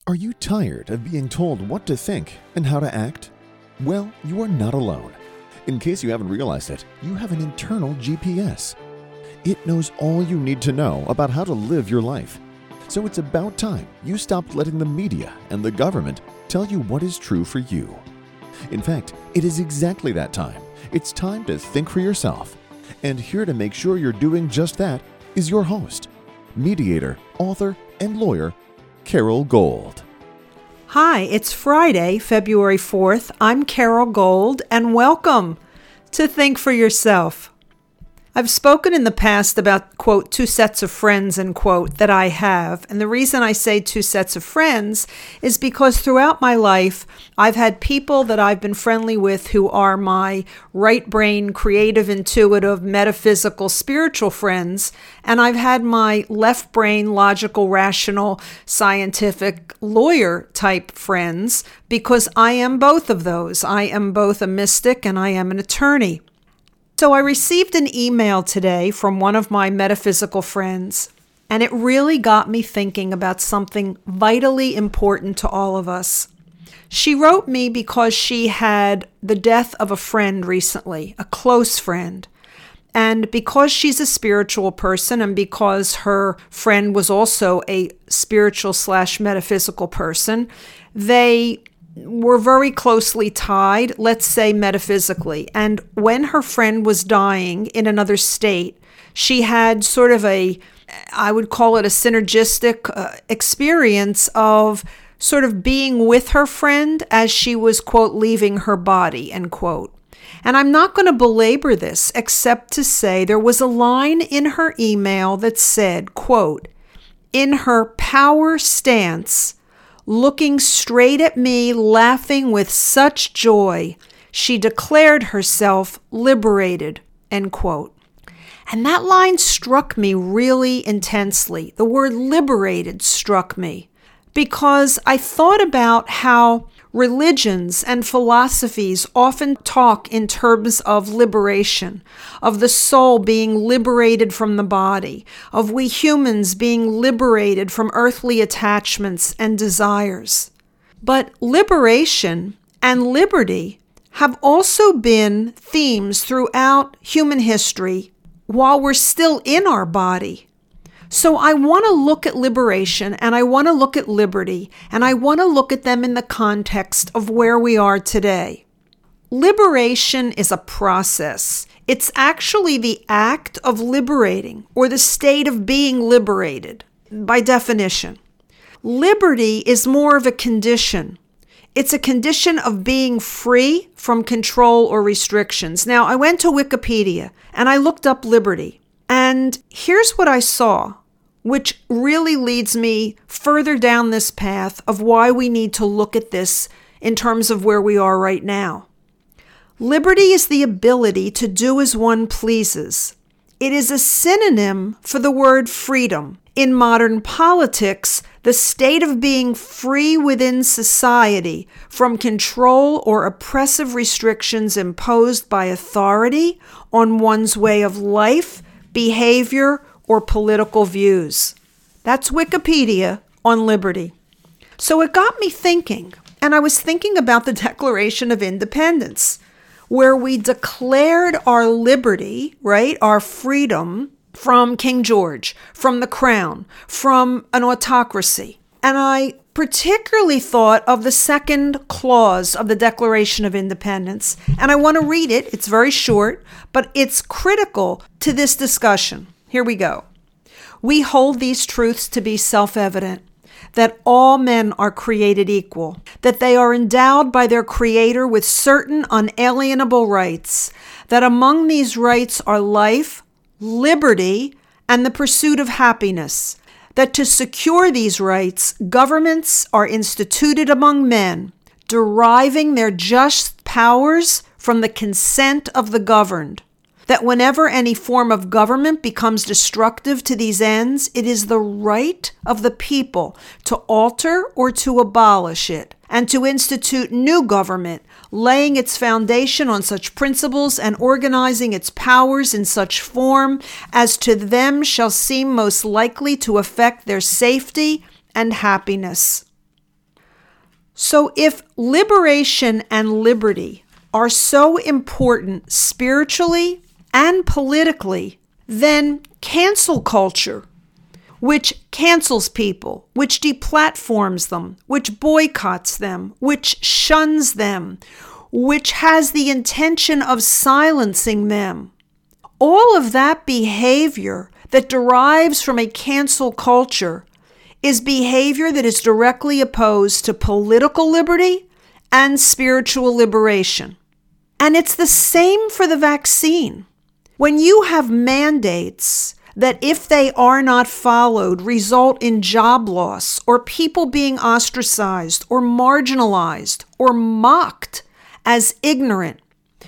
Are you tired of being told what to think and how to act? Well, you are not alone. In case you haven't realized it, you have an internal GPS. It knows all you need to know about how to live your life. So it's about time you stopped letting the media and the government tell you what is true for you. In fact, it is exactly that time. It's time to think for yourself. And here to make sure you're doing just that is your host, mediator, author, and lawyer, Carol Gold. Hi, it's Friday, February 4th. I'm Carol Gold, and welcome to Think for Yourself. I've spoken in the past about, quote, two sets of friends, end quote, that I have. And the reason I say two sets of friends is because throughout my life, I've had people that I've been friendly with who are my right brain, creative, intuitive, metaphysical, spiritual friends. And I've had my left brain, logical, rational, scientific, lawyer type friends because I am both of those. I am both a mystic and I am an attorney. So I received an email today from one of my metaphysical friends, and it really got me thinking about something vitally important to all of us. She wrote me because she had the death of a friend recently, a close friend. And because she's a spiritual person and because her friend was also a spiritual/metaphysical person, they were very closely tied, let's say metaphysically. And when her friend was dying in another state, she had sort of I would call it a synergistic experience of sort of being with her friend as she was, quote, leaving her body, end quote. And I'm not going to belabor this except to say there was a line in her email that said, quote, in her power stance, looking straight at me, laughing with such joy, she declared herself liberated, end quote. And that line struck me really intensely. The word liberated struck me because I thought about how religions and philosophies often talk in terms of liberation, of the soul being liberated from the body, of we humans being liberated from earthly attachments and desires. But liberation and liberty have also been themes throughout human history while we're still in our body. So I want to look at liberation and I want to look at liberty and I want to look at them in the context of where we are today. Liberation is a process. It's actually the act of liberating or the state of being liberated by definition. Liberty is more of a condition. It's a condition of being free from control or restrictions. Now, I went to Wikipedia and I looked up liberty. And here's what I saw, which really leads me further down this path of why we need to look at this in terms of where we are right now. Liberty is the ability to do as one pleases. It is a synonym for the word freedom. In modern politics, the state of being free within society from control or oppressive restrictions imposed by authority on one's way of life, behavior, or political views. That's Wikipedia on liberty. So it got me thinking, and I was thinking about the Declaration of Independence, where we declared our liberty, right, our freedom from King George, from the crown, from an autocracy. And I particularly thought of the second clause of the Declaration of Independence. And I want to read it. It's very short, but it's critical to this discussion. Here we go. We hold these truths to be self-evident, that all men are created equal, that they are endowed by their Creator with certain unalienable rights, that among these rights are life, liberty, and the pursuit of happiness, that to secure these rights, governments are instituted among men, deriving their just powers from the consent of the governed, that whenever any form of government becomes destructive to these ends, it is the right of the people to alter or to abolish it, and to institute new government, laying its foundation on such principles and organizing its powers in such form as to them shall seem most likely to affect their safety and happiness. So if liberation and liberty are so important spiritually and politically, then cancel culture, which cancels people, which deplatforms them, which boycotts them, which shuns them, which has the intention of silencing them. All of that behavior that derives from a cancel culture is behavior that is directly opposed to political liberty and spiritual liberation. And it's the same for the vaccine. When you have mandates that if they are not followed result in job loss or people being ostracized or marginalized or mocked as ignorant.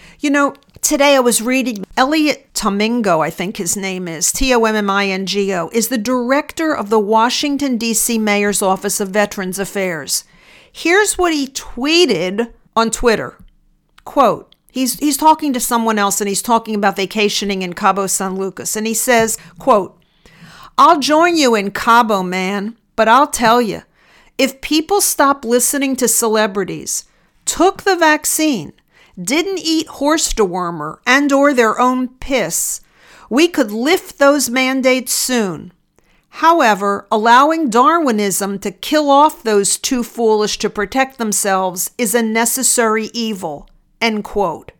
Today I was reading Elliot Tomingo, I think his name is, Tomingo, is the director of the Washington, D.C. Mayor's Office of Veterans Affairs. Here's what he tweeted on Twitter. Quote, he's talking to someone else and he's talking about vacationing in Cabo San Lucas. And he says, quote, "I'll join you in Cabo, man, but I'll tell you, if people stop listening to celebrities, took the vaccine, didn't eat horse dewormer and or their own piss, we could lift those mandates soon. However, allowing Darwinism to kill off those too foolish to protect themselves is a necessary evil." End quote.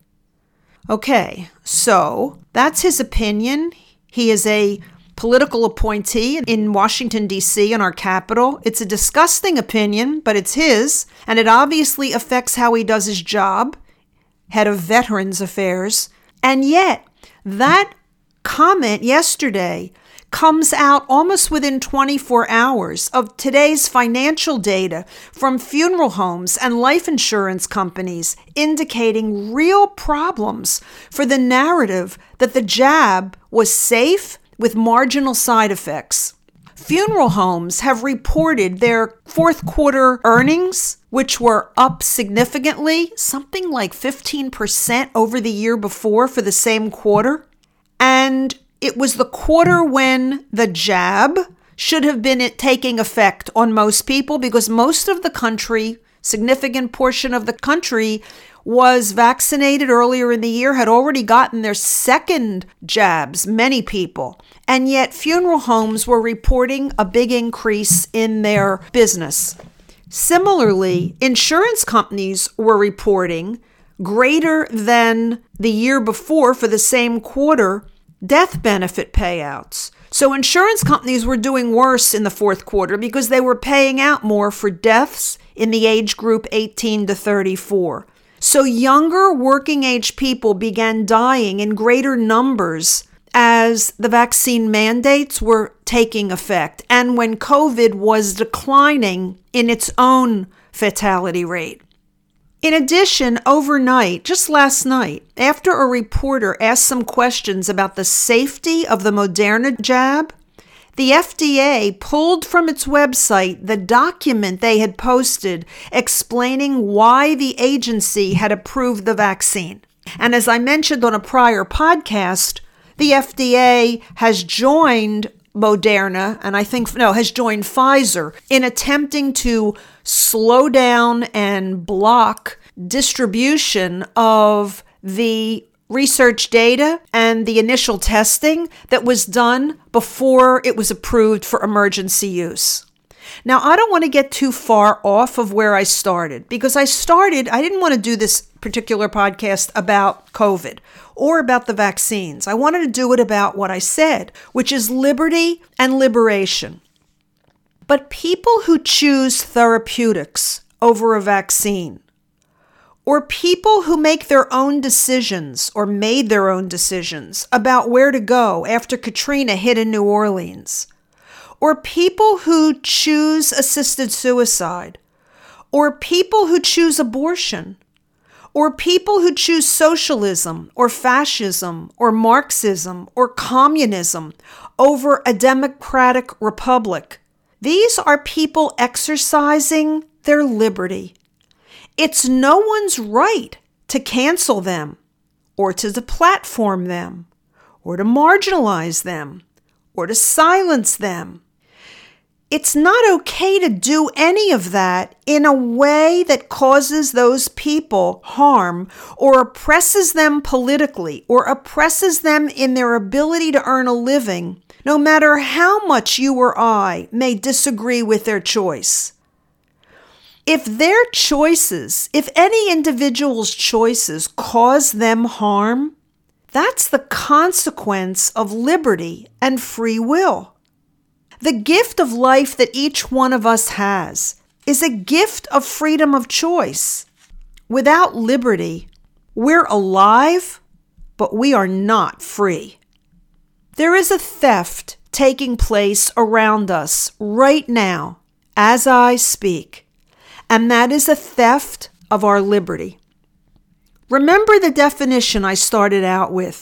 Okay, so that's his opinion. He is a political appointee in Washington, D.C., in our capital. It's a disgusting opinion, but it's his, and it obviously affects how he does his job. Head of Veterans Affairs. And yet, that comment yesterday comes out almost within 24 hours of today's financial data from funeral homes and life insurance companies indicating real problems for the narrative that the jab was safe with marginal side effects. Funeral homes have reported their fourth quarter earnings, which were up significantly, something like 15% over the year before for the same quarter. And it was the quarter when the jab should have been taking effect on most people because most of the country, significant portion of the country, was vaccinated earlier in the year, had already gotten their second jabs, many people. And yet funeral homes were reporting a big increase in their business. Similarly, insurance companies were reporting greater than the year before for the same quarter death benefit payouts. So insurance companies were doing worse in the fourth quarter because they were paying out more for deaths in the age group 18 to 34. So younger working age people began dying in greater numbers as the vaccine mandates were taking effect and when COVID was declining in its own fatality rate. In addition, overnight, just last night, after a reporter asked some questions about the safety of the Moderna jab, the FDA pulled from its website the document they had posted explaining why the agency had approved the vaccine. And as I mentioned on a prior podcast, the FDA has joined Moderna, and has joined Pfizer in attempting to slow down and block distribution of the research data and the initial testing that was done before it was approved for emergency use. Now, I don't want to get too far off of where I started because I didn't want to do this particular podcast about COVID or about the vaccines. I wanted to do it about what I said, which is liberty and liberation. But people who choose therapeutics over a vaccine, or people who make their own decisions or made their own decisions about where to go after Katrina hit in New Orleans, or people who choose assisted suicide, or people who choose abortion, or people who choose socialism or fascism or Marxism or communism over a democratic republic. These are people exercising their liberty. It's no one's right to cancel them or to deplatform them or to marginalize them or to silence them. It's not okay to do any of that in a way that causes those people harm or oppresses them politically or oppresses them in their ability to earn a living, no matter how much you or I may disagree with their choice. If their choices, if any individual's choices cause them harm, that's the consequence of liberty and free will. The gift of life that each one of us has is a gift of freedom of choice. Without liberty, we're alive, but we are not free. There is a theft taking place around us right now as I speak, and that is a theft of our liberty. Remember the definition I started out with.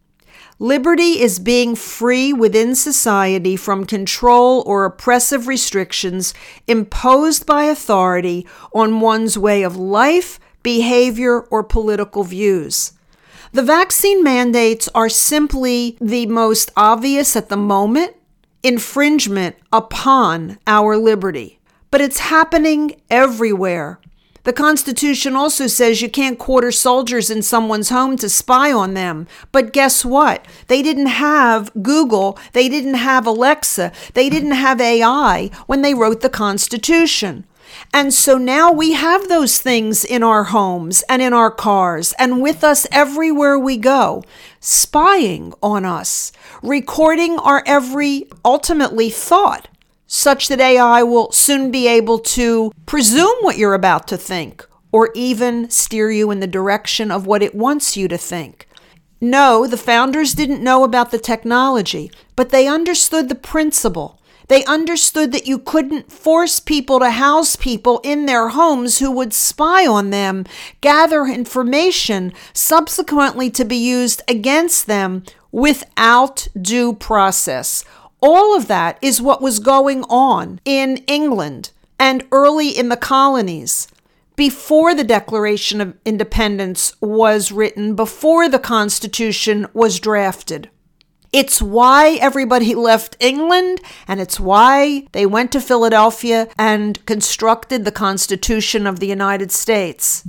Liberty is being free within society from control or oppressive restrictions imposed by authority on one's way of life, behavior, or political views. The vaccine mandates are simply the most obvious at the moment infringement upon our liberty. But it's happening everywhere. The Constitution also says you can't quarter soldiers in someone's home to spy on them. But guess what? They didn't have Google, they didn't have Alexa, they didn't have AI when they wrote the Constitution. And so now we have those things in our homes and in our cars and with us everywhere we go, spying on us, recording our every ultimately thought, such that AI will soon be able to presume what you're about to think or even steer you in the direction of what it wants you to think. No, the founders didn't know about the technology, but they understood the principle. They understood that you couldn't force people to house people in their homes who would spy on them, gather information, subsequently to be used against them without due process. All of that is what was going on in England and early in the colonies, before the Declaration of Independence was written, before the Constitution was drafted. It's why everybody left England, and it's why they went to Philadelphia and constructed the Constitution of the United States.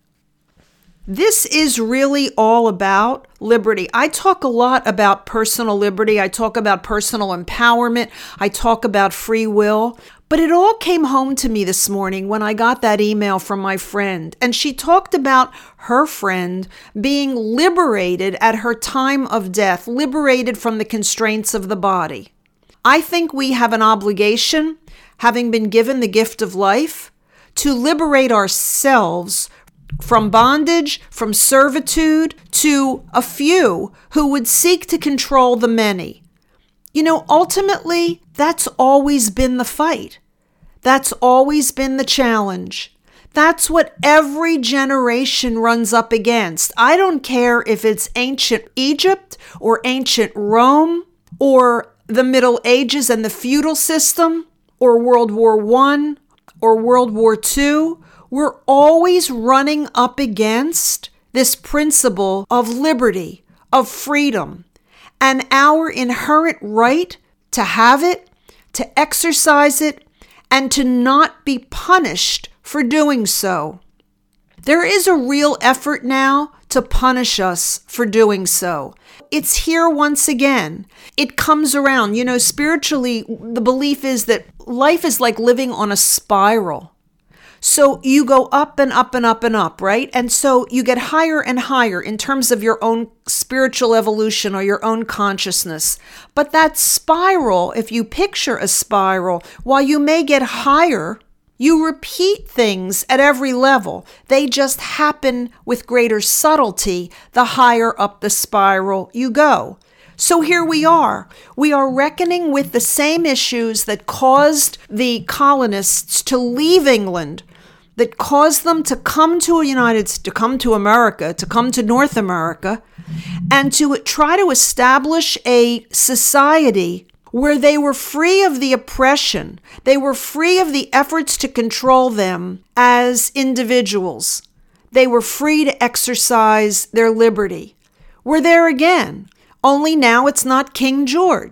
This is really all about liberty. I talk a lot about personal liberty. I talk about personal empowerment. I talk about free will. But it all came home to me this morning when I got that email from my friend. And she talked about her friend being liberated at her time of death, liberated from the constraints of the body. I think we have an obligation, having been given the gift of life, to liberate ourselves from bondage, from servitude, to a few who would seek to control the many. You know, ultimately, that's always been the fight. That's always been the challenge. That's what every generation runs up against. I don't care if it's ancient Egypt or ancient Rome or the Middle Ages and the feudal system or World War I or World War II. We're always running up against this principle of liberty, of freedom, and our inherent right to have it, to exercise it, and to not be punished for doing so. There is a real effort now to punish us for doing so. It's here once again. It comes around. You know, spiritually, the belief is that life is like living on a spiral. So you go up and up and up and up, right? And so you get higher and higher in terms of your own spiritual evolution or your own consciousness. But that spiral, if you picture a spiral, while you may get higher, you repeat things at every level. They just happen with greater subtlety the higher up the spiral you go. So here we are. We are reckoning with the same issues that caused the colonists to leave England, that caused them to come to America, to come to North America, and to try to establish a society where they were free of the oppression. They were free of the efforts to control them as individuals. They were free to exercise their liberty. We're there again, only now it's not King George.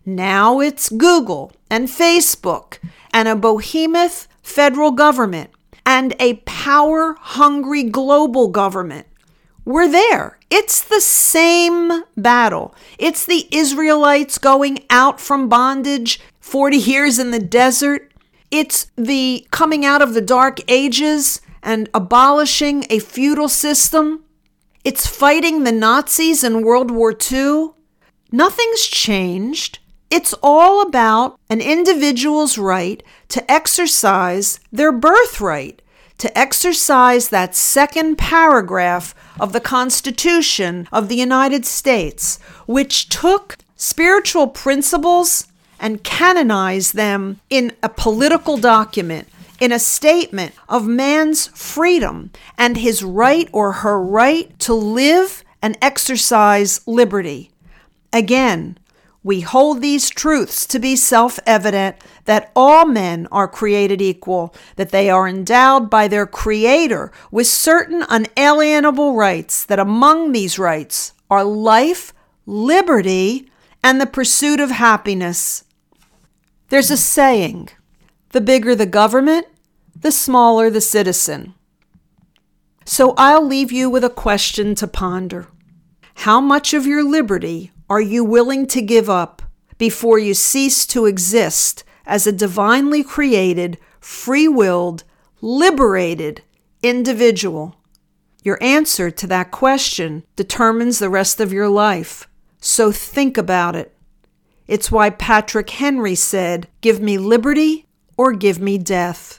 Now it's Google and Facebook and a behemoth federal government and a power-hungry global government. We're there. It's the same battle. It's the Israelites going out from bondage 40 years in the desert. It's the coming out of the Dark Ages and abolishing a feudal system. It's fighting the Nazis in World War II. Nothing's changed. It's all about an individual's right to exercise their birthright, to exercise that second paragraph of the Constitution of the United States, which took spiritual principles and canonized them in a political document, in a statement of man's freedom and his right or her right to live and exercise liberty. Again, we hold these truths to be self-evident, that all men are created equal, that they are endowed by their Creator with certain unalienable rights, that among these rights are life, liberty, and the pursuit of happiness. There's a saying, the bigger the government, the smaller the citizen. So I'll leave you with a question to ponder. How much of your liberty are you willing to give up before you cease to exist as a divinely created, free-willed, liberated individual? Your answer to that question determines the rest of your life. So think about it. It's why Patrick Henry said, "Give me liberty or give me death."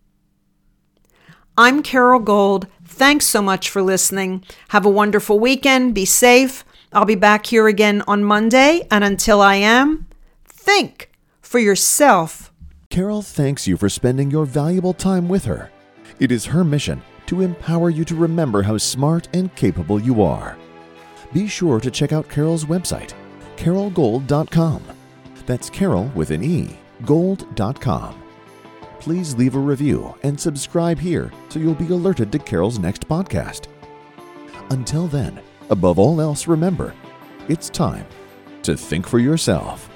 I'm Carol Gold. Thanks so much for listening. Have a wonderful weekend. Be safe. I'll be back here again on Monday, and until I am, think for yourself. Carol thanks you for spending your valuable time with her. It is her mission to empower you to remember how smart and capable you are. Be sure to check out Carol's website, carolgold.com. That's Carol with an E, gold.com. Please leave a review and subscribe here so you'll be alerted to Carol's next podcast. Until then, above all else, remember, it's time to think for yourself.